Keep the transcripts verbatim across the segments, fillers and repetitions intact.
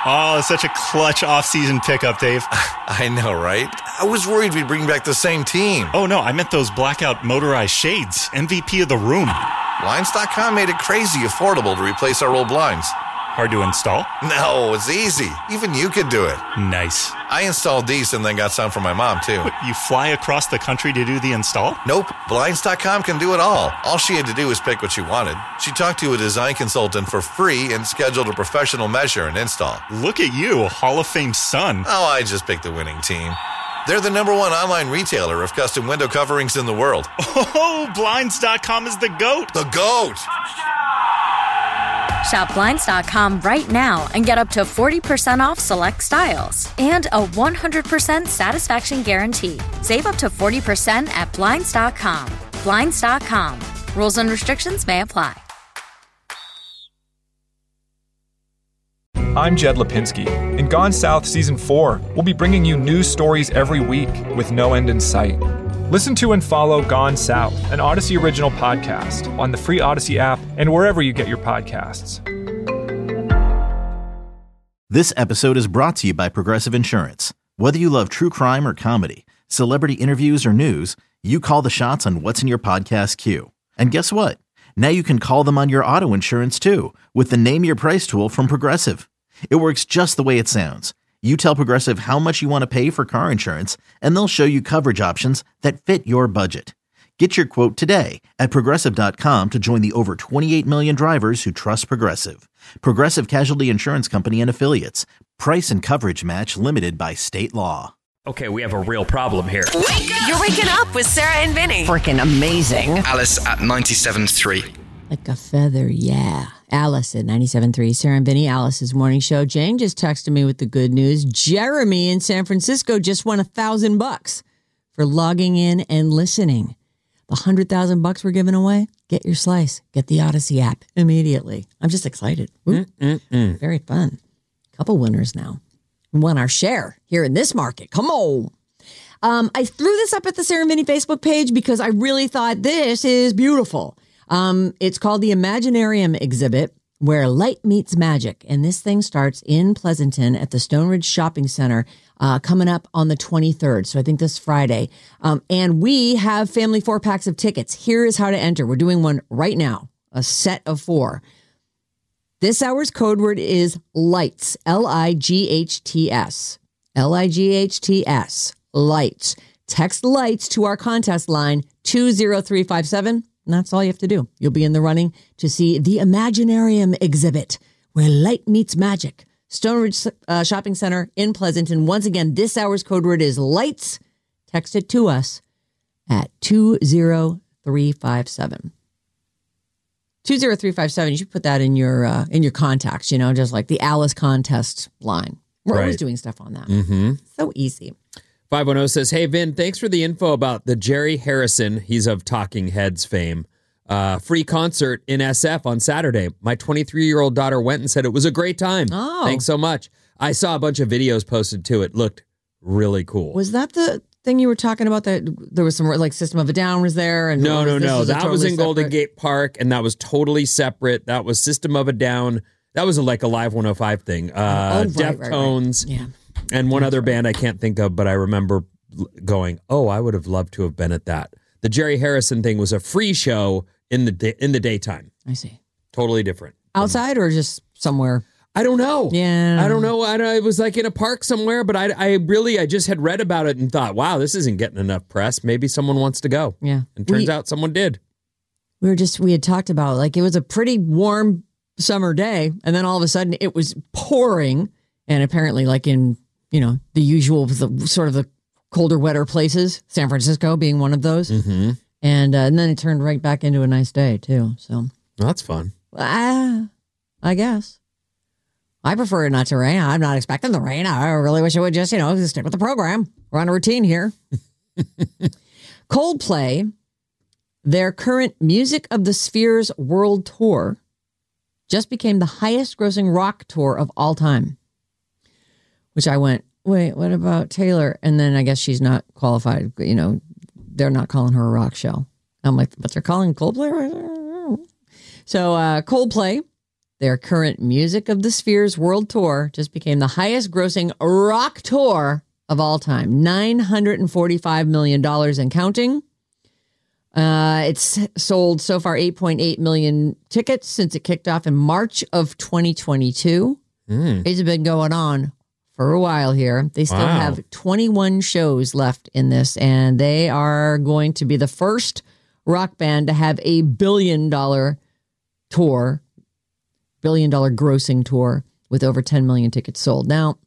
Oh, such a clutch off-season pickup, Dave. I know, right? I was worried we'd bring back the same team. Oh, no, I meant those blackout motorized shades. M V P of the room. Blinds dot com made it crazy affordable to replace our old blinds. Hard to install? No, it's easy. Even you could do it. Nice. I installed these and then got some for my mom, too. What, you fly across the country to do the install? Nope. Blinds dot com can do it all. All she had to do was pick what she wanted. She talked to a design consultant for free and scheduled a professional measure and install. Look at you, Hall of Fame son. Oh, I just picked the winning team. They're the number one online retailer of custom window coverings in the world. Oh, Blinds dot com is the GOAT. The GOAT! Shop Blinds dot com right now and get up to forty percent off select styles and a one hundred percent satisfaction guarantee. Save up to forty percent at Blinds dot com. Blinds dot com. Rules and restrictions may apply. I'm Jed Lipinski. In Gone South Season four, we'll be bringing you news stories every week with no end in sight. Listen to and follow Gone South, an Odyssey original podcast, on the free Odyssey app and wherever you get your podcasts. This episode is brought to you by Progressive Insurance. Whether you love true crime or comedy, celebrity interviews or news, you call the shots on what's in your podcast queue. And guess what? Now you can call them on your auto insurance too with the Name Your Price tool from Progressive. It works just the way it sounds. You tell Progressive how much you want to pay for car insurance, and they'll show you coverage options that fit your budget. Get your quote today at Progressive dot com to join the over twenty-eight million drivers who trust Progressive. Progressive Casualty Insurance Company and Affiliates. Price and coverage match limited by state law. Okay, we have a real problem here. Wake up! You're waking up with Sarah and Vinny. Freaking amazing. Alice at ninety-seven point three. Like a feather, yeah. Alice at ninety-seven point three. Sarah and Vinny, Alice's morning show. Jane just texted me with the good news. Jeremy in San Francisco just won a thousand bucks for logging in and listening. The hundred thousand bucks we're giving away. Get your slice. Get the Odyssey app immediately. I'm just excited. Ooh, very fun. Couple winners now. We won our share here in this market. Come on. Um, I threw this up at the Sarah and Vinny Facebook page because I really thought this is beautiful. Um, it's called the Imaginarium exhibit, where light meets magic. And this thing starts in Pleasanton at the Stone Ridge Shopping Center uh, coming up on the twenty-third. So I think this Friday. Um, and we have family four packs of tickets. Here is how to enter. We're doing one right now, a set of four. This hour's code word is LIGHTS, L I G H T S. L I G H T S, LIGHTS. Text LIGHTS to our contest line two zero three five seven. And that's all you have to do. You'll be in the running to see the Imaginarium exhibit, where light meets magic. Stone Ridge uh, Shopping Center in Pleasanton. Once again, this hour's code word is LIGHTS. Text it to us at two zero three five seven. two zero three five seven. You should put that in your uh, in your contacts, you know, just like the Alice contest line. We're Right. always doing stuff on that. Mm-hmm. So easy. five one zero says, hey, Vin, thanks for the info about the Jerry Harrison, he's of Talking Heads fame, uh, free concert in S F on Saturday. My twenty-three-year-old daughter went and said it was a great time. Oh. Thanks so much. I saw a bunch of videos posted, too. It looked really cool. Was that the thing you were talking about, that there was some, like, System of a Down was there? And no, no, this no. was a That was totally in Golden separate- Gate Park, and that was totally separate. That was System of a Down. That was like a Live one oh five thing. Uh, Oh, right, right, Deftones. right. Yeah. And one other band I can't think of, but I remember going, oh, I would have loved to have been at that. The Jerry Harrison thing was a free show in the day, in the daytime. I see. Totally different. Outside or just somewhere? I don't know. Yeah. I don't know. I don't, it was like in a park somewhere, but I, I really, I just had read about it and thought, wow, this isn't getting enough press. Maybe someone wants to go. Yeah. And turns We- out someone did. We were just, we had talked about, like, it was a pretty warm summer day, and then all of a sudden it was pouring, and apparently, like, in, you know, the usual, the sort of the colder, wetter places, San Francisco being one of those. Mm-hmm. And, uh, and then it turned right back into a nice day, too. So, Well, that's fun. ah, I guess. I prefer it not to rain. I'm not expecting the rain. I really wish it would just, you know, stick with the program. We're on a routine here. Coldplay, their current Music of the Spheres World Tour, just became the highest grossing rock tour of all time. Which I went, wait, what about Taylor? And then I guess she's not qualified. You know, they're not calling her a rock show. I'm like, but they're calling Coldplay? So uh, Coldplay, their current Music of the Spheres World Tour just became the highest grossing rock tour of all time. nine hundred forty-five million dollars and counting. Uh, it's sold so far eight point eight million tickets since it kicked off in March of twenty twenty-two. Mm. It's been going on for a while here. They still Wow. have twenty-one shows left in this, and they are going to be the first rock band to have a billion dollar tour, billion dollar grossing tour with over ten million tickets sold. Now,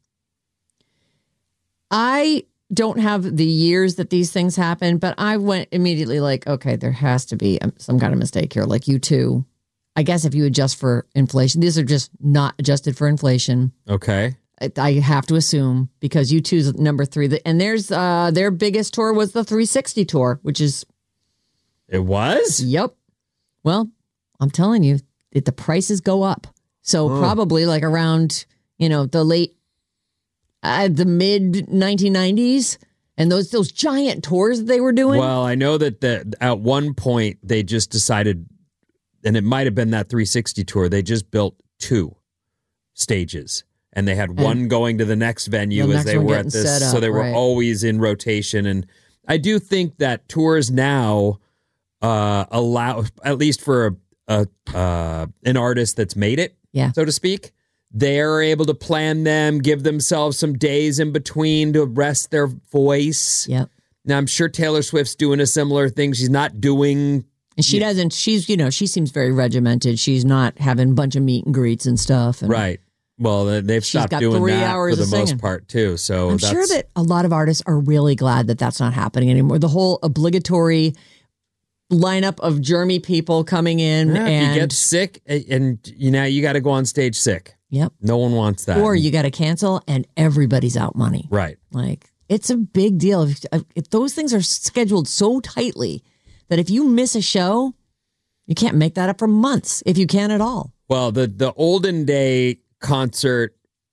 I don't have the years that these things happen, but I went immediately like, okay, there has to be some kind of mistake here. Like U two, I guess if you adjust for inflation, these are just not adjusted for inflation. Okay. I, I have to assume because U two's number three. And there's uh, their biggest tour was the three sixty tour, which is... It was? Yep. Well, I'm telling you, it, the prices go up. So Oh. probably like around, you know, the late, uh, the mid nineteen nineties, and those those giant tours that they were doing. Well, I know that the, at one point they just decided, and it might have been that three sixty tour, they just built two stages. And they had one going to the next venue the as next they one were at getting this. set So up, they were right. always in rotation. And I do think that tours now uh, allow, at least for a, a uh, an artist that's made it, Yeah. so to speak, they're able to plan them, give themselves some days in between to rest their voice. Yep. Now, I'm sure Taylor Swift's doing a similar thing. She's not doing... And she doesn't, she's, you know, she seems very regimented. She's not having a bunch of meet and greets and stuff. And Right. Well, they've She's stopped got doing three that hours for the of most singing. part, too. So I'm that's, sure that a lot of artists are really glad that that's not happening anymore. The whole obligatory lineup of germy people coming in Yeah, if and you get sick and, and you know you got to go on stage sick. Yep. No one wants that. Or you got to cancel and everybody's out money. Right. Like, it's a big deal. If, if those things are scheduled so tightly that if you miss a show, you can't make that up for months, if you can at all. Well, the the olden day concert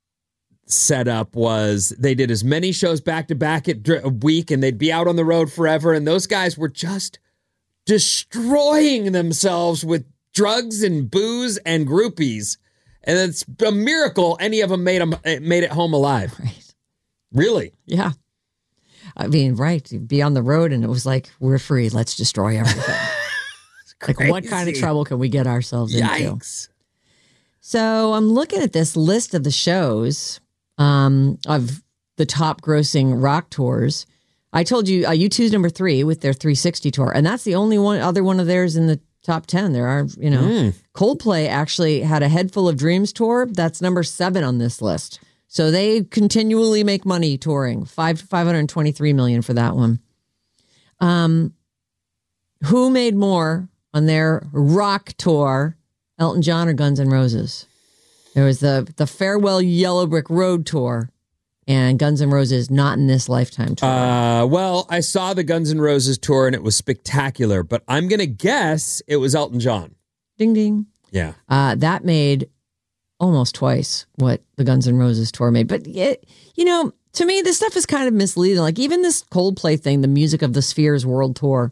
setup was they did as many shows back to back at a week, and they'd be out on the road forever. And those guys were just destroying themselves with drugs and booze and groupies. And it's a miracle any of them made them made it home alive. Right. Really? Yeah. I mean, right. You'd be on the road and it was like, we're free. Let's destroy everything. Like, what kind of Crazy. trouble can we get ourselves into? Yikes. So I'm looking at this list of the shows um, of the top grossing rock tours. I told you uh, U two's number three with their three sixty tour, and that's the only one other one of theirs in the top ten. There are, you know, Mm. Coldplay actually had a Head Full of Dreams tour. That's number seven on this list. So they continually make money touring. Five five hundred twenty three million for that one. Um, who made more on their rock tour? Elton John or Guns N' Roses? There was the the Farewell Yellow Brick Road tour, and Guns N' Roses not in this lifetime tour. Uh, well, I saw the Guns N' Roses tour and it was spectacular, but I'm going to guess it was Elton John. Ding ding. Yeah. Uh, that made almost twice what the Guns N' Roses tour made. But, it, you know, to me, this stuff is kind of misleading. Like, even this Coldplay thing, the Music of the Spheres World Tour,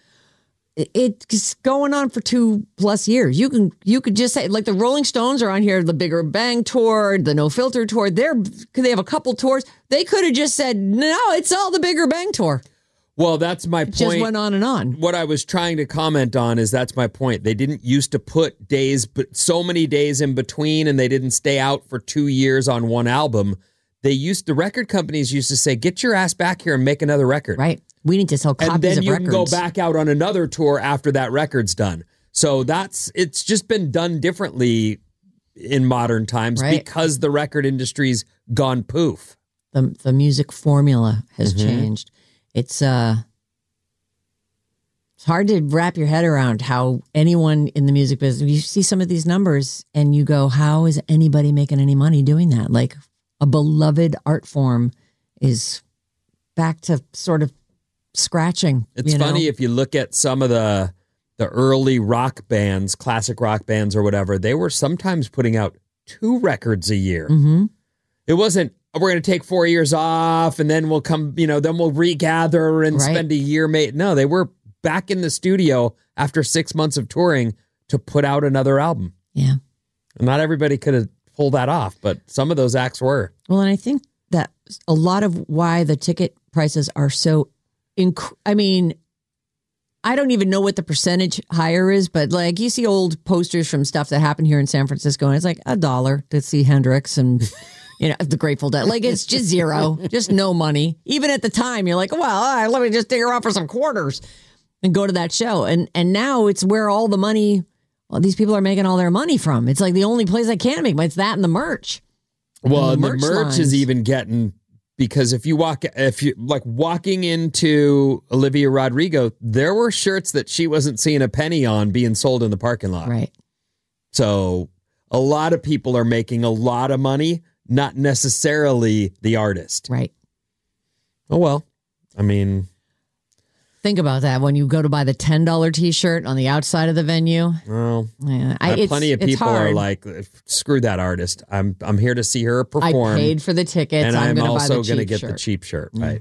it, it's going on for two plus years. You can you could just say, like, the Rolling Stones are on here, the Bigger Bang tour, the No Filter tour. They're, they have a couple tours. They could have just said, no, it's all the Bigger Bang tour. Well, that's my It point. just went on and on. What I was trying to comment on is that's my point. They didn't used to put days, but so many days in between, and they didn't stay out for two years on one album. They used the record companies used to say, "Get your ass back here and make another record." Right. We need to sell copies and then of you records. can go back out on another tour after that record's done. So that's it's just been done differently in modern times Right. because the record industry's gone poof. The the music formula has Mhm. changed. It's uh it's hard to wrap your head around how anyone in the music business, you see some of these numbers and you go, how is anybody making any money doing that? Like, a beloved art form is back to sort of scratching. It's you know? funny if you look at some of the the early rock bands, classic rock bands or whatever, they were sometimes putting out two records a year. Mhm. It wasn't, we're going to take four years off and then we'll come, you know, then we'll regather and Right. spend a year. Mate, no, they were back in the studio after six months of touring to put out another album. Yeah. Not everybody could have pulled that off, but some of those acts were. Well, and I think that a lot of why the ticket prices are so, inc- I mean, I don't even know what the percentage higher is, but like you see old posters from stuff that happened here in San Francisco, and it's like a dollar to see Hendrix and, you know, the Grateful Dead. Like it's just zero, just no money. Even at the time, you're like, well, all right, let me just dig around for some quarters and go to that show. And and now it's where all the money, well, these people are making all their money from. It's like the only place I can make money. It's that and the merch. Well, and and the the merch merch lines. is even getting, because if you walk, if you like walking into Olivia Rodrigo, there were shirts that she wasn't seeing a penny on being sold in the parking lot. Right. So a lot of people are making a lot of money, not necessarily the artist. Right. Oh, well, I mean, think about that when you go to buy the ten dollar T-shirt on the outside of the venue. Well, yeah, I, uh, it's, plenty of it's people hard. are like, screw that artist. I'm I'm here to see her perform. I paid for the tickets. and I'm, I'm, going to buy the also going to cheap get shirt. the cheap shirt, Mm. right?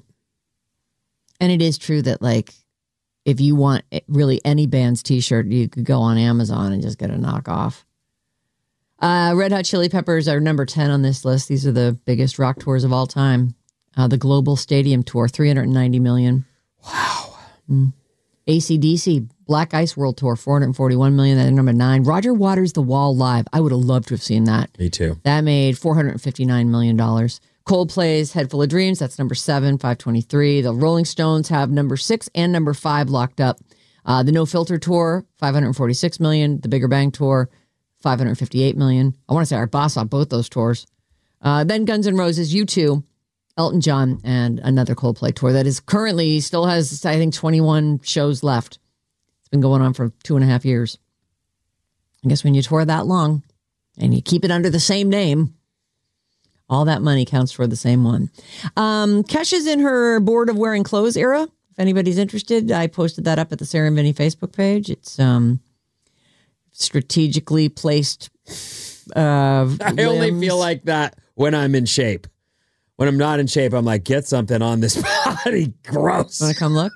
And it is true that like if you want really any band's T-shirt, you could go on Amazon and just get a knockoff. Uh, Red Hot Chili Peppers are number ten on this list. These are the biggest rock tours of all time. Uh, the Global Stadium Tour, three hundred ninety million. Wow. Mm. A C D C Black Ice World Tour, four hundred forty-one million. That's number nine. Roger Waters' The Wall live. I would have loved to have seen that. Me too. That made four hundred fifty-nine million dollars. Coldplay's Head Full of Dreams, that's number seven, five twenty-three. The Rolling Stones have number six and number five locked up. Uh, the No Filter Tour, five hundred forty-six million. The Bigger Bang Tour, five hundred fifty-eight million. I want to say our boss on both those tours. Uh, then Guns N' Roses, U two, Elton John, and another Coldplay tour that is currently still has, I think, twenty-one shows left. It's been going on for two and a half years. I guess when you tour that long and you keep it under the same name, all that money counts for the same one. Um, Kesha's in her bored of wearing clothes era. If anybody's interested, I posted that up at the Sarah and Vinny Facebook page. It's um, strategically placed. Uh, I only feel like that when I'm in shape. When I'm not in shape, I'm like, get something on this body. Gross. Want to come look?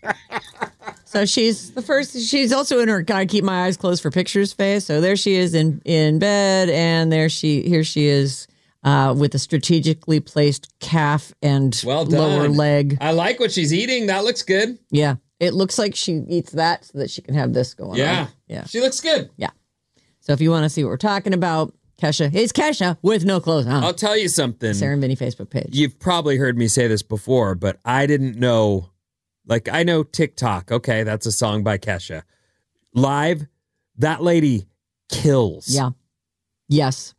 So she's the first. She's also in her "Gotta keep my eyes closed for pictures" phase. So there she is in in bed, and there she here she is uh, with a strategically placed calf and Well done. lower leg. I like what she's eating. That looks good. Yeah, it looks like she eats that so that she can have this going Yeah. on. Yeah, She looks good. yeah. So if you want to see what we're talking about, Kesha is Kesha with no clothes on. I'll tell you something. Sarah and Vinny Facebook page. You've probably heard me say this before, but I didn't know. Like, I know TikTok. Okay, that's a song by Kesha. Live, that lady kills. Yeah. Yes.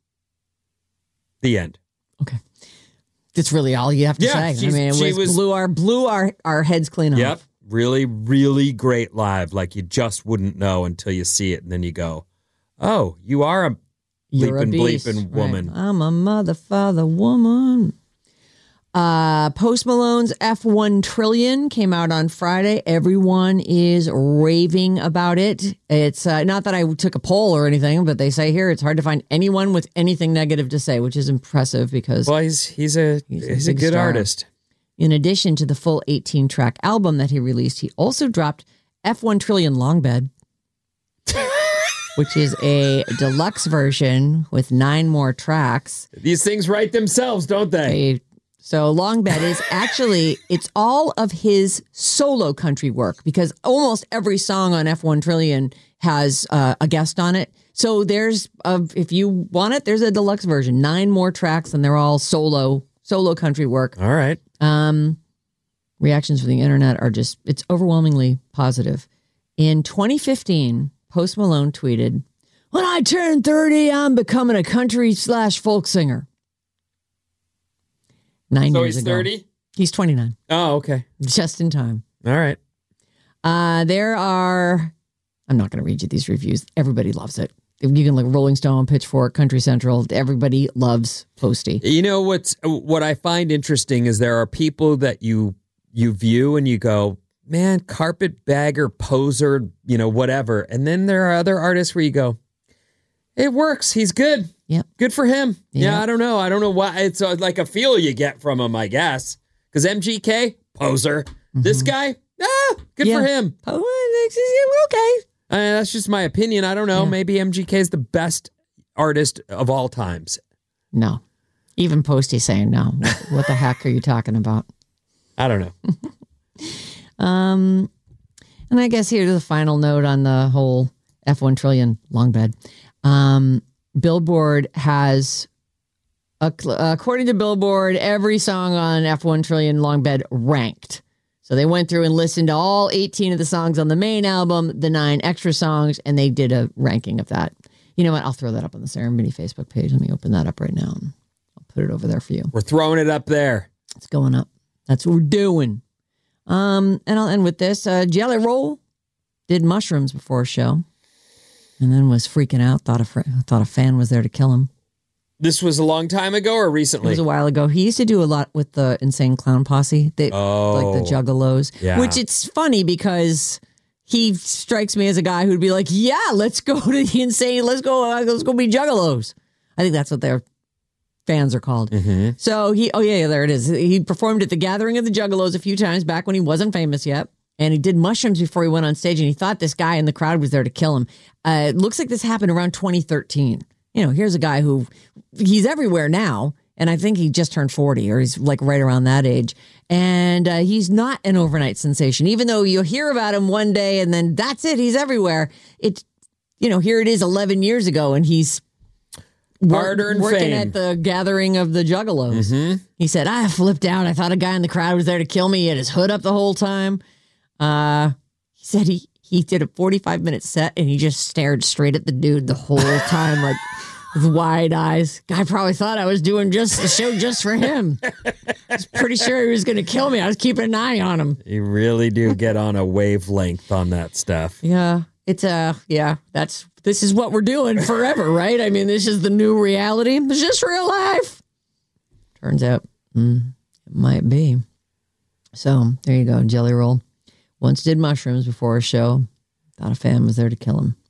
The end. Okay. That's really all you have to Yeah, say. I she's- mean, it she was, was- blew our blew our, our heads clean Yep. off. Really, really great live. Like, you just wouldn't know until you see it, and then you go, oh, you are a You're a bleeping, beast. bleeping woman. Right. I'm a mother, father, woman. Uh, Post Malone's F one Trillion came out on Friday. Everyone is raving about it. It's uh, not that I took a poll or anything, but they say here it's hard to find anyone with anything negative to say, which is impressive because Well, he's he's a He's he's, a a, big good star. artist. in addition to the full eighteen track album that he released, he also dropped F one Trillion Long Bed, which is a deluxe version with nine more tracks. These things write themselves, don't they? A- So Long Bed is actually, it's all of his solo country work because almost every song on F one Trillion has uh, a guest on it. So there's, a, if you want it, there's a deluxe version, nine more tracks and they're all solo, solo country work. All right. Um, reactions from the internet are just, it's overwhelmingly positive. In twenty fifteen, Post Malone tweeted, "When I turn thirty, I'm becoming a country slash folk singer." Nine So years he's ago. thirty? He's twenty-nine. Oh, okay. Just in time. All right. Uh, there are, I'm not going to read you these reviews. Everybody loves it. You can look Rolling Stone, Pitchfork, Country Central. Everybody loves Posty. You know what's what I find interesting is there are people that you you view and you go, man, carpetbagger, poser, you know, whatever. And then there are other artists where you go, it works. He's good. Yep. Good for him. Yeah, Yep. I don't know. I don't know why. It's uh, like a feel you get from him, I guess. Because M G K, poser. This guy, ah, good Yeah. for him. Oh, okay. Uh, that's just my opinion. I don't know. Yeah. Maybe M G K is the best artist of all times. No. Even Posty saying no. What the heck are you talking about? I don't know. um, and I guess here's the final note on the whole F one trillion long bed. Um, Billboard has, uh, according to Billboard, every song on F one trillion long bed ranked. So they went through and listened to all eighteen of the songs on the main album, the nine extra songs, and they did a ranking of that. You know what? I'll throw that up on the Sarah and Vinny Facebook page. Let me open that up right now. Put it over there for you. We're throwing it up there. It's going up. That's what we're doing. Um, and I'll end with this. Uh, Jelly Roll did mushrooms before a show, and then was freaking out. Thought a fr- thought a fan was there to kill him. This was a long time ago or recently? It was a while ago. He used to do a lot with the Insane Clown Posse. They, oh, like the Juggalos. Yeah. Which it's funny because he strikes me as a guy who'd be like, "Yeah, let's go to the Insane. Let's go. Uh, let's go be Juggalos." I think that's what they're. Fans are called. Mm-hmm. So he, oh yeah, yeah, there it is. He performed at the Gathering of the Juggalos a few times back when he wasn't famous yet. And he did mushrooms before he went on stage, and he thought this guy in the crowd was there to kill him. Uh, it looks like this happened around twenty thirteen. You know, here's a guy who, he's everywhere now. And I think he just turned forty, or he's like right around that age. And uh, he's not an overnight sensation, even though you'll hear about him one day and then that's it. He's everywhere. It's, you know, here it is eleven years ago, and he's Hard-earned working fame. at the Gathering of the Juggalos. Mm-hmm. He said, I flipped out. I thought a guy in the crowd was there to kill me. He had his hood up the whole time. Uh, he said he, he did a forty-five minute set, and he just stared straight at the dude the whole time, like with wide eyes. Guy probably thought I was doing just the show just for him. I was pretty sure he was going to kill me. I was keeping an eye on him. You really do get on a wavelength on that stuff. Yeah. It's uh yeah, that's this is what we're doing forever, right? I mean, this is the new reality. It's just real life. Turns out mm, it might be. So there you go, Jelly Roll. Once did mushrooms before a show. Thought a fan was there to kill him.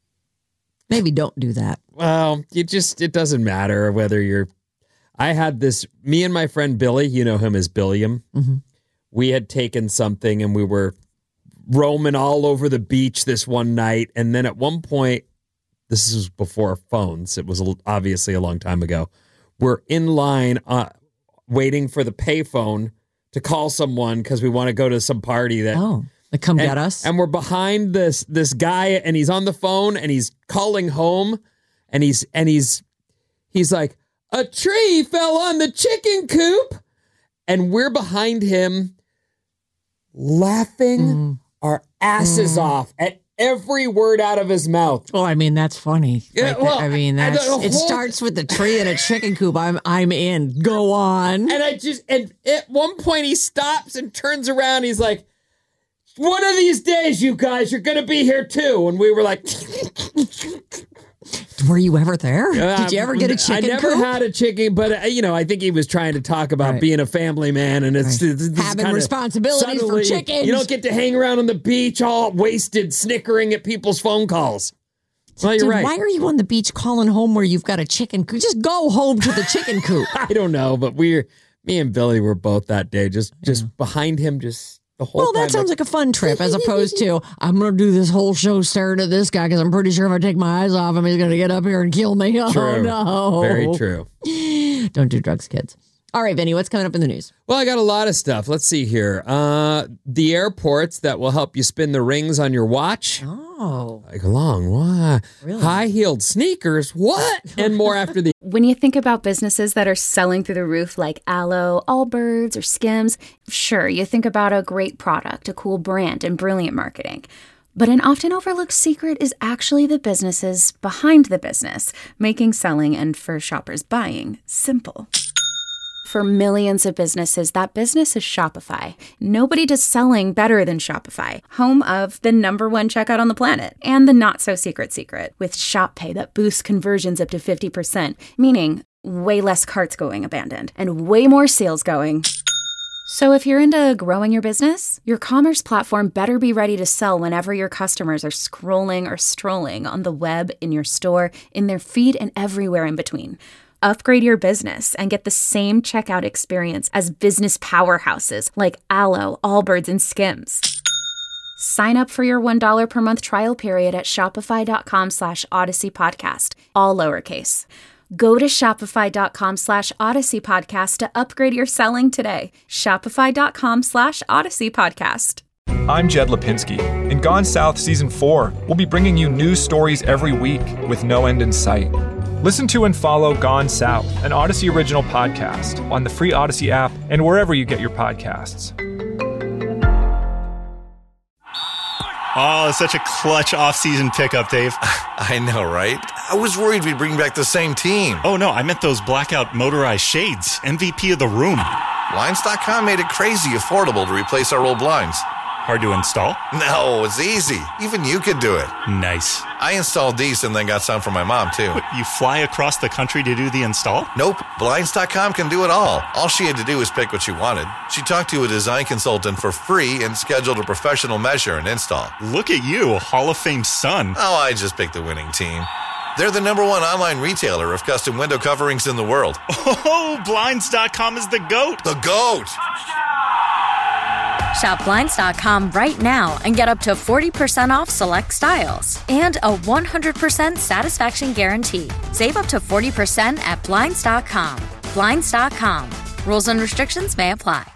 Maybe don't do that. Well, it just it doesn't matter whether you're. I had this. Me and my friend Billy, you know him as Billiam. Mm-hmm. We had taken something and we were roaming all over the beach this one night. And then at one point, this was before phones. It was obviously a long time ago. We're in line uh, waiting for the payphone to call someone because we want to go to some party that. Oh, like come and, get us. And we're behind this this guy, and he's on the phone and he's calling home, and he's and he's he's like, a tree fell on the chicken coop, and we're behind him laughing. Mm. Our asses mm. off at every word out of his mouth. Well, I mean, that's funny. Yeah, right well, I mean, that's, whole, it starts with the tree and a chicken coop. I'm I'm in. Go on. And I just, and at one point he stops and turns around. He's like, one of these days, you guys, you're going to be here too. And we were like... Were you ever there? Uh, Did you ever get a chicken I never coop? had a chicken, but, uh, you know, I think he was trying to talk about right. being a family man. And it's, right. it's, it's having responsibilities for chickens. You don't get to hang around on the beach all wasted, snickering at people's phone calls. Well, you're Dude, right. Why are you on the beach calling home where you've got a chicken coop? Just go home to the chicken coop. I don't know, but we're, me and Billy were both that day, just, just yeah. behind him, just... The whole well, that sounds like, like a fun trip as opposed to, I'm going to do this whole show staring at this guy because I'm pretty sure if I take my eyes off him, he's going to get up here and kill me. Oh, true. no. Very true. Don't do drugs, kids. All right, Vinny, what's coming up in the news? Well, I got a lot of stuff. Let's see here. Uh, the airports that will help you spin the rings on your watch. Oh. Like along, what? Really? High-heeled sneakers, what? And more after the... When you think about businesses that are selling through the roof like Aloe, Allbirds, or Skims, sure, you think about a great product, a cool brand, and brilliant marketing. But an often overlooked secret is actually the businesses behind the business, making selling and for shoppers buying simple. For millions of businesses, that business is Shopify. Nobody does selling better than Shopify, home of the number one checkout on the planet, and the not-so-secret secret, with Shop Pay that boosts conversions up to fifty percent, meaning way less carts going abandoned, and way more sales going. So if you're into growing your business, your commerce platform better be ready to sell whenever your customers are scrolling or strolling on the web, in your store, in their feed, and everywhere in between. Upgrade your business and get the same checkout experience as business powerhouses like Aloe, Allbirds, and Skims. Sign up for your one dollar per month trial period at shopify.com slash Odyssey Podcast, all lowercase. Go to shopify.com slash Odyssey Podcast to upgrade your selling today. Shopify.com slash Odyssey Podcast. I'm Jed Lipinski. In Gone South Season four, we'll be bringing you news stories every week with no end in sight. Listen to and follow Gone South, an Odyssey original podcast, on the free Odyssey app and wherever you get your podcasts. Oh, such a clutch off-season pickup, Dave. I know, right? I was worried we'd bring back the same team. Oh, no, I meant those blackout motorized shades. M V P of the room. Blinds dot com made it crazy affordable to replace our old blinds. Hard to install? No, it's easy. Even you could do it. Nice. I installed these and then got some for my mom, too. What, you fly across the country to do the install? Nope. Blinds dot com can do it all. All she had to do was pick what she wanted. She talked to a design consultant for free and scheduled a professional measure and install. Look at you, a Hall of Fame son. Oh, I just picked the winning team. They're the number one online retailer of custom window coverings in the world. Oh, Blinds dot com is the GOAT. The GOAT! Shop Blinds dot com right now and get up to forty percent off select styles and a one hundred percent satisfaction guarantee. Save up to forty percent at Blinds dot com. Blinds dot com. Rules and restrictions may apply.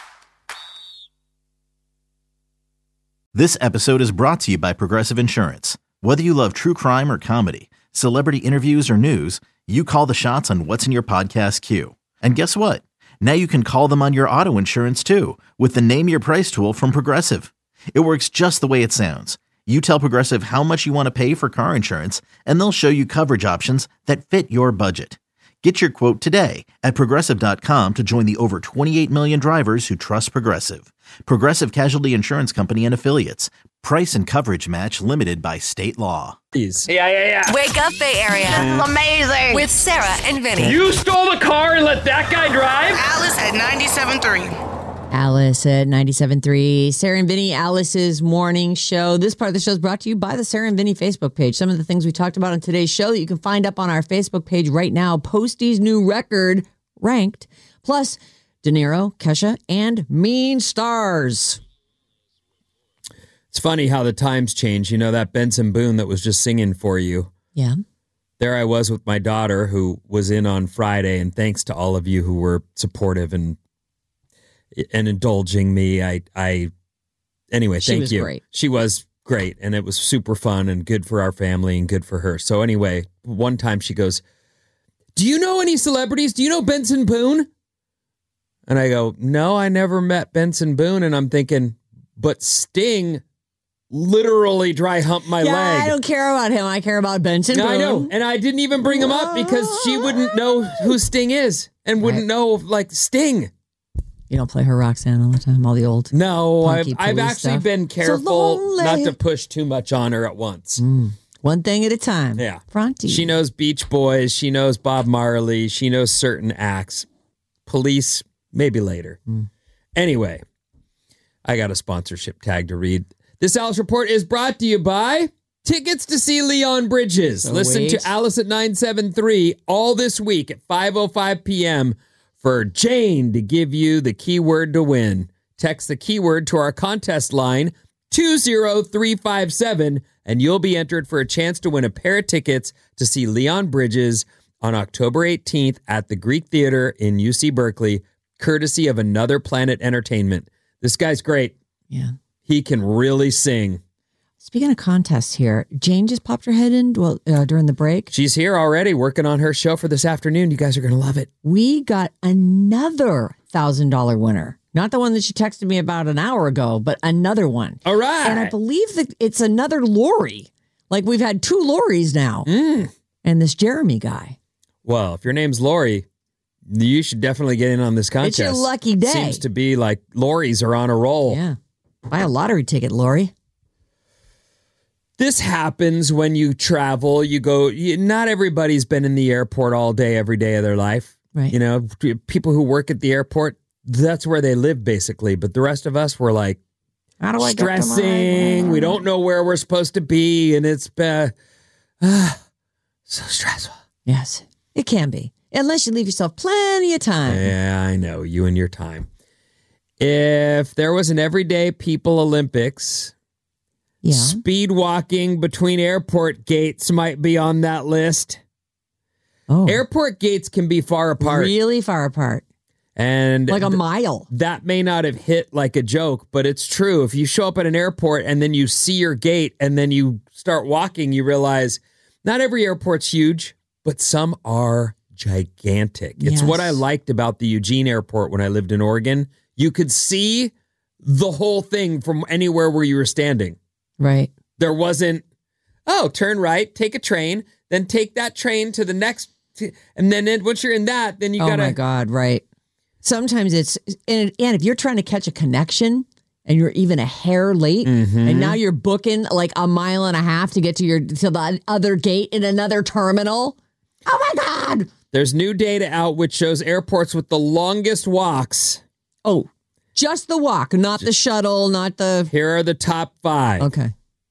This episode is brought to you by Progressive Insurance. Whether you love true crime or comedy, celebrity interviews or news, you call the shots on what's in your podcast queue. And guess what? Now you can call them on your auto insurance too with the Name Your Price tool from Progressive. It works just the way it sounds. You tell Progressive how much you want to pay for car insurance, and they'll show you coverage options that fit your budget. Get your quote today at Progressive dot com to join the over twenty-eight million drivers who trust Progressive. Progressive Casualty Insurance Company and Affiliates. Price and coverage match limited by state law. Yeah, yeah, yeah. Wake up, Bay Area. Amazing. With Sarah and Vinny. You stole the car and let that guy drive? Alice at ninety-seven point three. Alice at ninety-seven point three. Sarah and Vinny, Alice's morning show. This part of the show is brought to you by the Sarah and Vinny Facebook page. Some of the things we talked about on today's show that you can find up on our Facebook page right now. Posty's new record, Ranked, plus De Niro, Kesha, and Mean Stars. It's funny how the times change. You know, that Benson Boone that was just singing for you. Yeah. There I was with my daughter who was in on Friday, and thanks to all of you who were supportive and and indulging me. I, I, anyway, she thank was you. Great. She was great, and it was super fun and good for our family and good for her. So anyway, one time she goes, "Do you know any celebrities? Do you know Benson Boone?" And I go, "No, I never met Benson Boone." And I'm thinking, but Sting literally dry humped my yeah, leg. I don't care about him. I care about Benson Boone. I know. And I didn't even bring him up because she wouldn't know who Sting is and wouldn't right. know, like, Sting. You don't play her Roxanne all the time, all the old No, I've, I've actually stuff. been careful not to push too much on her at once. Mm. One thing at a time. Yeah. Fronty. She knows Beach Boys. She knows Bob Marley. She knows certain acts. Police, maybe later. Mm. Anyway, I got a sponsorship tag to read. This Alice Report is brought to you by tickets to see Leon Bridges. So Listen wait. to Alice at nine seven three all this week at five oh five p.m. for Jane to give you the keyword to win. Text the keyword to our contest line two zero three five seven and you'll be entered for a chance to win a pair of tickets to see Leon Bridges on October eighteenth at the Greek Theater in U C Berkeley, courtesy of Another Planet Entertainment. This guy's great. Yeah. He can really sing. Speaking of contests here, Jane just popped her head in well, uh, during the break. She's here already working on her show for this afternoon. You guys are going to love it. We got another one thousand dollars winner. Not the one that she texted me about an hour ago, but another one. All right. And I believe that it's another Lori. Like we've had two Loris now. Mm. And this Jeremy guy. Well, if your name's Lori, you should definitely get in on this contest. It's your lucky day. Seems to be like Loris are on a roll. Yeah. Buy a lottery ticket, Lori. This happens when you travel. You go, you, not everybody's been in the airport all day, every day of their life. Right. You know, people who work at the airport, that's where they live basically. But the rest of us, we're like How do I stressing. We don't know where we're supposed to be. And it's uh, uh, so stressful. Yes, it can be. Unless you leave yourself plenty of time. Yeah, I know. You and your time. If there was an everyday people Olympics, Yeah. Speed walking between airport gates might be on that list. Oh. Airport gates can be far apart. Really far apart. And like a th- mile. That may not have hit like a joke, but it's true. If you show up at an airport and then you see your gate and then you start walking, you realize not every airport's huge, but some are gigantic. It's Yes. what I liked about the Eugene Airport when I lived in Oregon. You could see the whole thing from anywhere where you were standing. Right. There wasn't, oh, turn right, take a train, then take that train to the next, and then it, once you're in that, then you oh gotta. my God, right. Sometimes it's, and, and if you're trying to catch a connection and you're even a hair late, Mm-hmm. and now you're booking like a mile and a half to get to your to the other gate in another terminal. Oh my God. There's new data out which shows airports with the longest walks. Oh, just the walk, not the shuttle, not the. Here are the top five. Okay.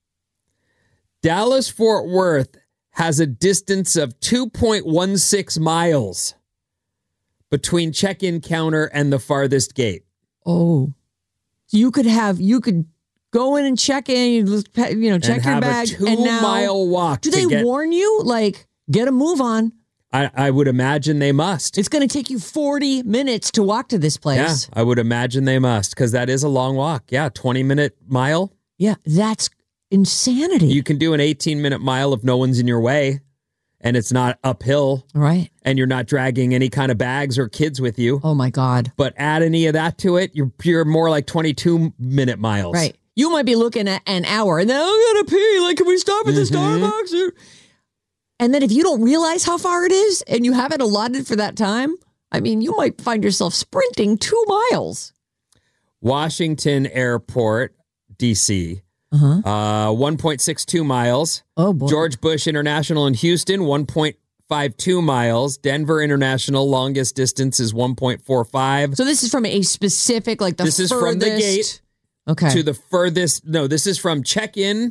Dallas Fort Worth has a distance of two point one six miles between check-in counter and the farthest gate. Oh, you could have, you could go in and check in, you, you know, check and your have bag. a two and now, mile walk. do to they get, warn you? Like, get a move on. I, I would imagine they must. It's going to take you forty minutes to walk to this place. Yeah, I would imagine they must because that is a long walk. Yeah, twenty minute mile. Yeah, that's insanity. You can do an eighteen minute mile if no one's in your way and it's not uphill. Right. And you're not dragging any kind of bags or kids with you. Oh my God. But add any of that to it, you're, you're more like twenty-two minute miles. Right. You might be looking at an hour and then I gotta pee. Like, can we stop at the Mm-hmm. Starbucks? And then if you don't realize how far it is and you have it allotted for that time, I mean, you might find yourself sprinting two miles. Washington Airport, D C, Uh-huh. uh, one point six two miles. Oh, boy. George Bush International in Houston, one point five two miles. Denver International, longest distance is one point four five. So this is from a specific, like the This is furthest... from the gate Okay. to the furthest. No, this is from check-in.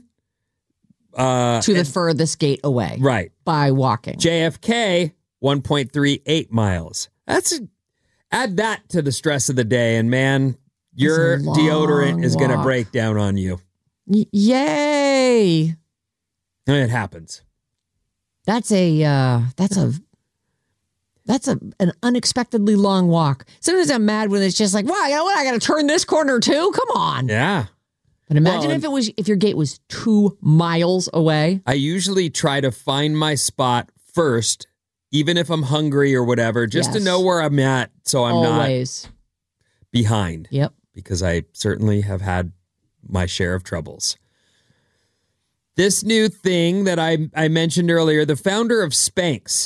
Uh, to the and- furthest gate away. Right. By walking. J F K, one point three eight miles. That's a, add that to the stress of the day, and man, your That's a long deodorant is going to walk. break down on you. Y- yay. It happens. That's a uh, that's a that's a an unexpectedly long walk. Sometimes I'm mad when it's just like, wow, you know what? I got to turn this corner too. Come on. Yeah. But imagine Well, if it was if your gate was two miles away. I usually try to find my spot first, even if I'm hungry or whatever, just to Yes. know where I'm at, so I'm Always. not behind. Yep. Because I certainly have had my share of troubles. This new thing that I, I mentioned earlier, the founder of Spanx,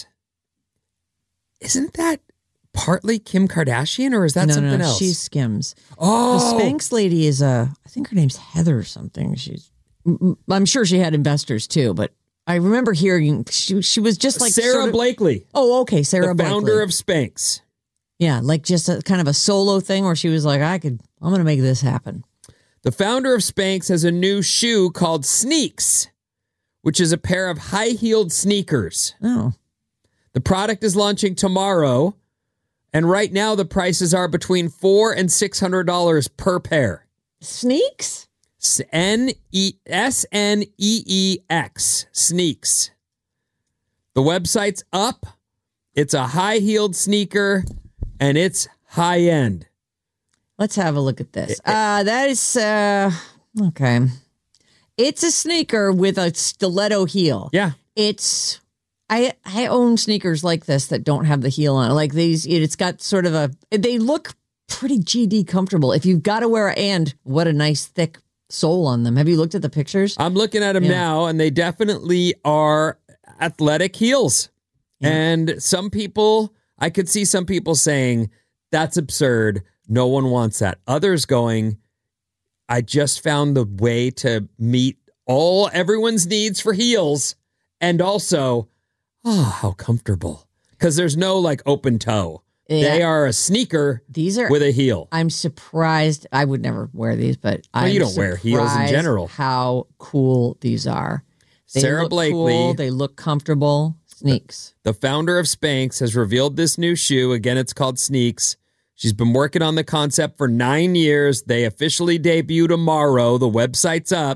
isn't that partly Kim Kardashian or is that no, something no, else? She's Skims. oh, The Spanx lady is a, I think her name's Heather or something. She's, m- m- I'm sure she had investors too, but I remember hearing she she was just like Sarah sort of- Blakely, Oh, okay, Sarah the founder Blakely. of Spanx. Yeah, like just a kind of a solo thing where she was like, I could, I'm going to make this happen. The founder of Spanx has a new shoe called Sneaks, which is a pair of high-heeled sneakers. Oh. The product is launching tomorrow, and right now the prices are between four and six hundred dollars per pair. Sneaks? S N E S N E E X Sneaks. The website's up. It's a high-heeled sneaker, and it's high-end. Let's have a look at this. Uh, that is, uh, okay. It's a sneaker with a stiletto heel. Yeah. It's, I I own sneakers like this that don't have the heel on it. Like these, it's got sort of a, they look pretty G D comfortable. If you've got to wear, and what a nice thick sole on them. Have you looked at the pictures? I'm looking at them Yeah. now, and they definitely are athletic heels. Yeah. And some people, I could see some people saying, that's absurd. No one wants that. Others going, I just found the way to meet all everyone's needs for heels. And also, oh, how comfortable. Because there's no like open toe. Yeah. They are a sneaker These are, with a heel. I'm surprised. I would never wear these, but Well, I'm you don't wear heels in surprised general. How cool these are. They Sarah look Blakely. cool, they look comfortable. Sneaks. The founder of Spanx has revealed this new shoe. Again, it's called Sneaks. She's been working on the concept for nine years. They officially debut tomorrow. The website's up.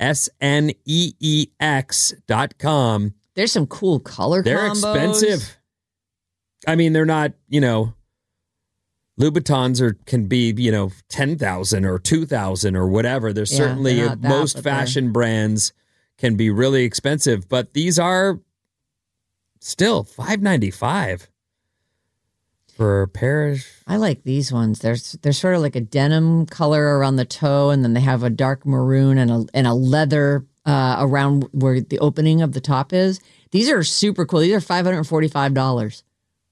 S N E E X dot com. There's some cool color They're combos. expensive. I mean, they're not, you know, Louboutins are can be, you know, ten thousand or two thousand or whatever. There's Yeah, certainly they're not that, most but they're- fashion brands can be really expensive, but these are still five ninety-five for a pair of... I like these ones. They're they're sort of like a denim color around the toe, and then they have a dark maroon and a and a leather uh, around where the opening of the top is. These are super cool. These are five hundred forty-five dollars.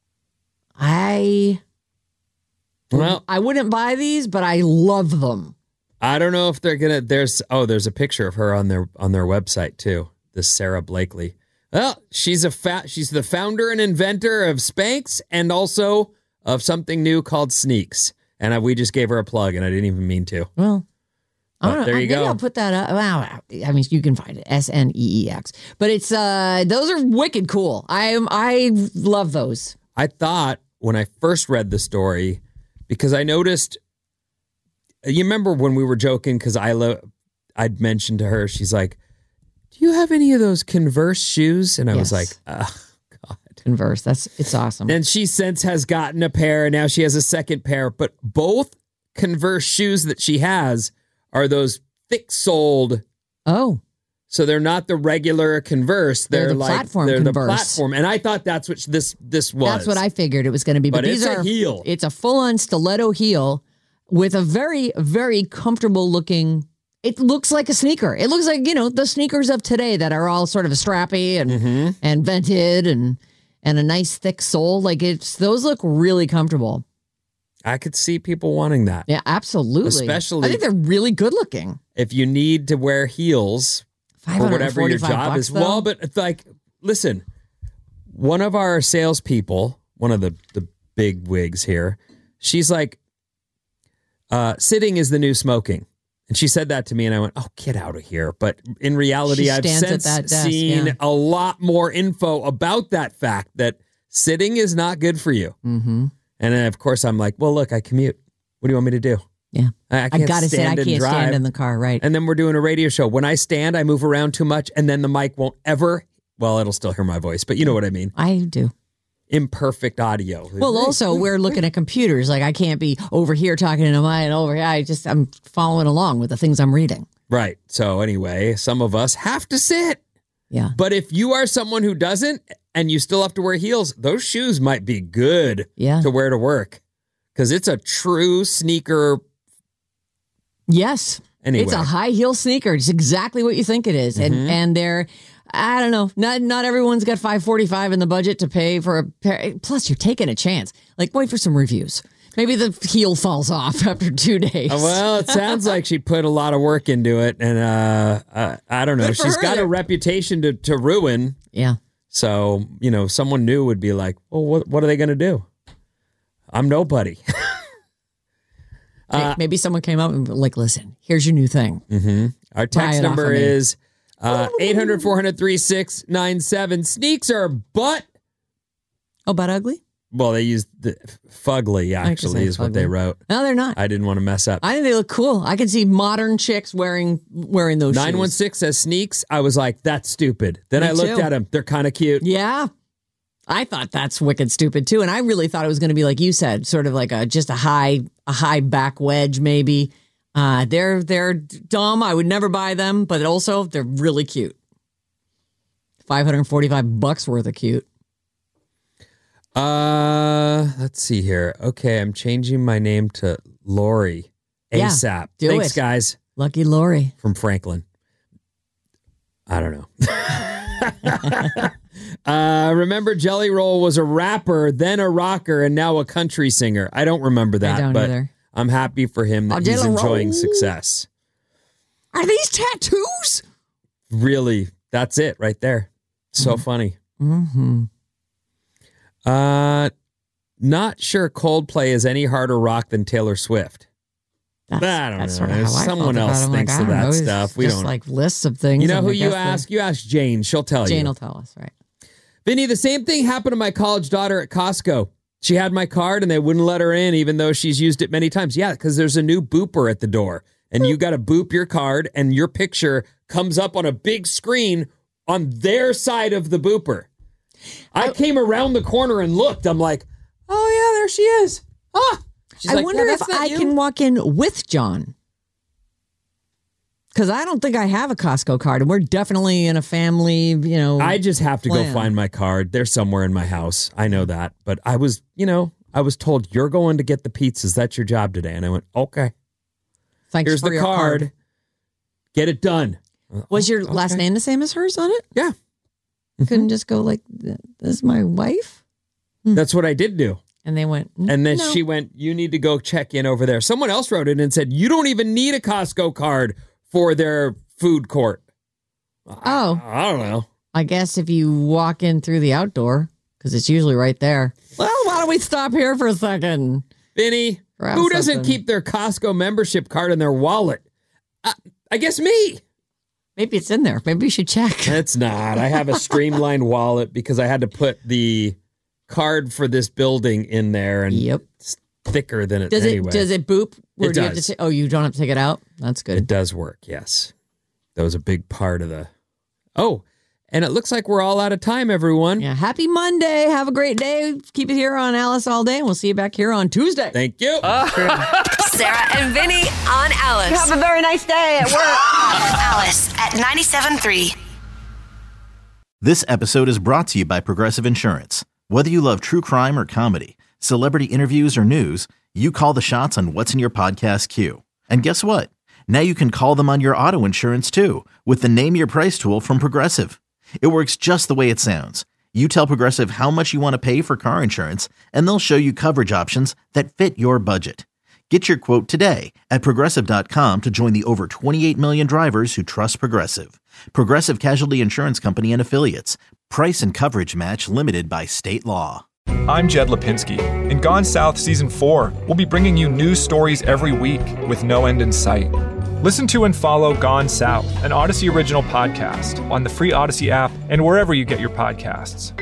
I Well, I wouldn't buy these, but I love them. I don't know if they're gonna. There's oh, there's a picture of her on their on their website too. This Sarah Blakely. Well, she's a fa- she's the founder and inventor of Spanx and also of something new called Sneaks. And I, we just gave her a plug, and I didn't even mean to. Well, I But don't know. there you Maybe go. I'll put that up. Wow. I mean, you can find it. S N E E X. But it's uh those are wicked cool. I I love those. I thought when I first read the story, because I noticed, you remember when we were joking, because I lo- I'd mentioned to her, she's like, do you have any of those Converse shoes? And I was like, Yes. oh, God. Converse. That's it's awesome. And she since has gotten a pair, and now she has a second pair. But both Converse shoes that she has are those thick-soled. Oh. So they're not the regular Converse. They're, They're the like platform they're Converse. the platform. And I thought that's what this this was. That's what I figured it was going to be. But, But these it's a are heel. It's a full-on stiletto heel with a very, very comfortable looking. It looks like a sneaker. It looks like, you know, the sneakers of today that are all sort of strappy and Mm-hmm. and vented and and a nice thick sole. Like it's those look really comfortable. I could see people wanting that. Yeah, absolutely. Especially- I think they're really good looking. If you need to wear heels for whatever your five hundred forty-five job bucks, is. though? Well, but it's like, listen, one of our salespeople, one of the, the big wigs here, she's like, uh, sitting is the new smoking. And she said that to me, and I went, oh, get out of here. But in reality, She I've stands at since that desk, seen yeah. a lot more info about that fact that sitting is not good for you. Mm-hmm. And then, of course, I'm like, well, look, I commute. What do you want me to do? Yeah. I, I I can't gotta say, stand I and can't drive. stand in the car, right? And then we're doing a radio show. When I stand, I move around too much, and then the mic won't ever, well, it'll still hear my voice, but you know what I mean. I do. Imperfect audio. Well, also, we're looking at computers. Like, I can't be over here talking to my and over here. I just, I'm following along with the things I'm reading. Right. So anyway, some of us have to sit. Yeah. But if you are someone who doesn't and you still have to wear heels, those shoes might be good Yeah. to wear to work because it's a true sneaker. Yes. Anyway. It's a high heel sneaker. It's exactly what you think it is. And Mhm. and they're, I don't know, not not everyone's got five forty-five in the budget to pay for a pair. Plus, you're taking a chance. Like, wait for some reviews. Maybe the heel falls off after two days. Uh, well, it sounds like she put a lot of work into it. And uh, uh, I don't know. Good for She's her. got a reputation to, to ruin. Yeah. So, you know, someone new would be like, well, what, what are they going to do? I'm nobody. Hey, maybe someone came up and like, listen, here's your new thing. Mm-hmm. Our Buy text it off number of me. is uh, eight hundred, four hundred, thirty-six ninety-seven. Sneaks are butt. Oh, butt ugly? Well, they used the fugly, I could actually, say is what they fugly. wrote. No, they're not. I didn't want to mess up. I think they look cool. I can see modern chicks wearing wearing those nine one shoes. six says sneaks. I was like, that's stupid. Then Me I looked too. at them. They're kind of cute. Yeah. I thought that's wicked stupid too. And I really thought it was going to be like you said, sort of like a just a high a high back wedge maybe. Uh, they're they're dumb. I would never buy them, but also they're really cute. five hundred forty-five bucks worth of cute. Uh, let's see here. Okay, I'm changing my name to Lori Yeah, ASAP. do Thanks, it. guys. Lucky Lori. From Franklin. I don't know. uh, remember, Jelly Roll was a rapper, then a rocker, and now a country singer. I don't remember that, don't but either. I'm happy for him that Oh, he's Jelly enjoying Roll. success. Are these tattoos? Really, that's it right there. So funny. Mm-hmm. Uh, not sure Coldplay is any harder rock than Taylor Swift. That's, I don't that's know. sort of how I Someone felt about else it. I'm thinks like, of I don't that know. It's stuff. We just don't. like lists of things. You know and who I you guess the- ask? You ask Jane. She'll tell Jane you. will tell us, right? Vinny, the same thing happened to my college daughter at Costco. She had my card and they wouldn't let her in even though she's used it many times. Yeah, because there's a new booper at the door. and you got to boop your card, and your picture comes up on a big screen on their side of the booper. I, I came around the corner and looked. I'm like, oh, yeah, there she is. Ah. She's I like, wonder yeah, if that's not I you. can walk in with John. Because I don't think I have a Costco card, and we're definitely in a family, you know. I just have to plan. go find my card. They're somewhere in my house. I know that. But I was, you know, I was told, you're going to get the pizzas. That's your job today. And I went, okay. Thanks Here's for the your card. card. Get it done. Was your Okay. last name the same as hers on it? Yeah. Couldn't just go like, this is my wife? That's what I did do. And they went, And then no. she went, you need to go check in over there. Someone else wrote it and said, you don't even need a Costco card for their food court. Oh. I, I don't know. I guess if you walk in through the outdoor, because it's usually right there. Well, why don't we stop here for a second? Vinny, Grab who doesn't something. keep their Costco membership card in their wallet? Uh, I guess me. Maybe it's in there. Maybe you should check. It's not. I have a streamlined wallet because I had to put the card for this building in there, and Yep. it's thicker than it Does anyway. it does it boop? Or It do you have to does. ta- oh, you don't have to take it out? That's good. It does work, yes. That was a big part of the... Oh, and it looks like we're all out of time, everyone. Yeah. Happy Monday. Have a great day. Keep it here on Alice all day, and we'll see you back here on Tuesday. Thank you. Sarah and Vinny on Alice. Have a very nice day at work. Alice at ninety-seven point three. This episode is brought to you by Progressive Insurance. Whether you love true crime or comedy, celebrity interviews or news, you call the shots on what's in your podcast queue. And guess what? Now you can call them on your auto insurance too with the Name Your Price tool from Progressive. It works just the way it sounds. You tell Progressive how much you want to pay for car insurance, and they'll show you coverage options that fit your budget. Get your quote today at Progressive dot com to join the over twenty-eight million drivers who trust Progressive. Progressive Casualty Insurance Company and Affiliates. Price and coverage match limited by state law. I'm Jed Lipinski. In Gone South Season four, we'll be bringing you news stories every week with no end in sight. Listen to and follow Gone South, an Odyssey original podcast, on the free Odyssey app and wherever you get your podcasts.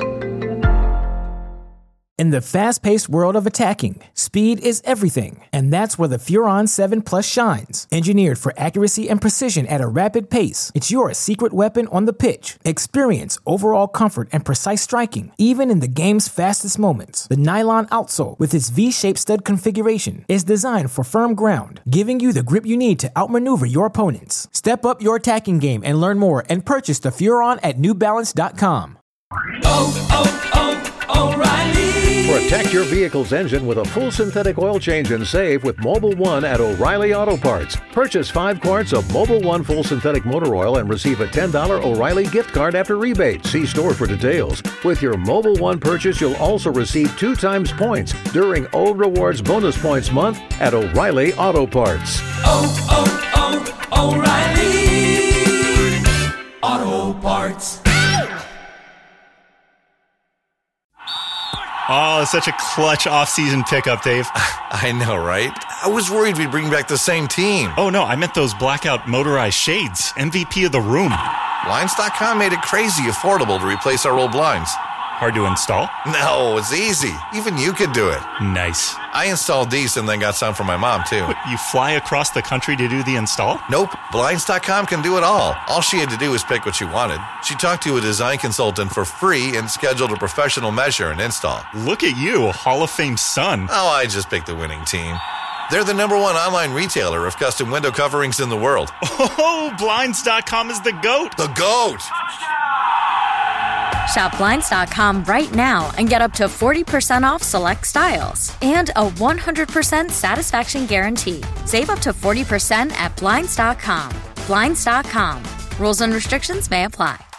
In the fast-paced world of attacking, speed is everything, and that's where the Furon seven Plus shines. Engineered for accuracy and precision at a rapid pace, it's your secret weapon on the pitch. Experience overall comfort and precise striking, even in the game's fastest moments. The nylon outsole, with its V-shaped stud configuration, is designed for firm ground, giving you the grip you need to outmaneuver your opponents. Step up your attacking game and learn more, and purchase the Furon at New Balance dot com. Oh, oh, oh, O'Reilly. Protect your vehicle's engine with a full synthetic oil change and save with Mobile One at O'Reilly Auto Parts. Purchase five quarts of Mobile One full synthetic motor oil and receive a ten dollars O'Reilly gift card after rebate. See store for details. With your Mobile One purchase, you'll also receive two times points during O Rewards Bonus Points Month at O'Reilly Auto Parts. Oh, oh, oh, O'Reilly Auto Parts. Oh, such a clutch off-season pickup, Dave. I know, right? I was worried we'd bring back the same team. Oh, no, I meant those blackout motorized shades. M V P of the room. Blinds dot com made it crazy affordable to replace our old blinds. Hard to install? No, it's easy. Even you could do it. Nice. I installed these and then got some for my mom, too. What, you fly across the country to do the install? Nope. Blinds dot com can do it all. All she had to do was pick what she wanted. She talked to a design consultant for free and scheduled a professional measure and install. Look at you, Hall of Fame son. Oh, I just picked the winning team. They're the number one online retailer of custom window coverings in the world. Oh, Blinds dot com is the GOAT. The GOAT! Shop Blinds dot com right now and get up to forty percent off select styles and a one hundred percent satisfaction guarantee. Save up to forty percent at Blinds dot com. Blinds dot com. Rules and restrictions may apply.